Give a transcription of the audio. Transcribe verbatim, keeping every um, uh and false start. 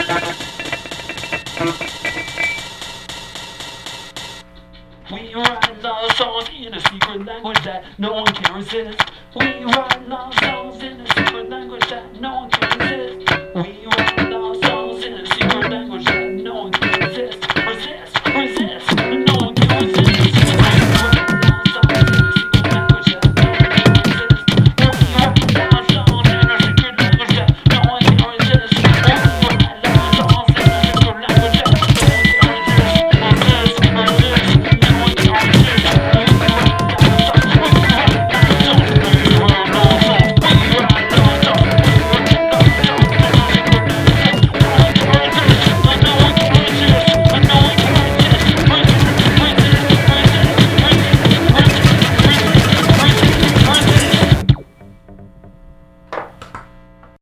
We write love songs in a secret language that no one can resist. We write love songs in a secret language that no one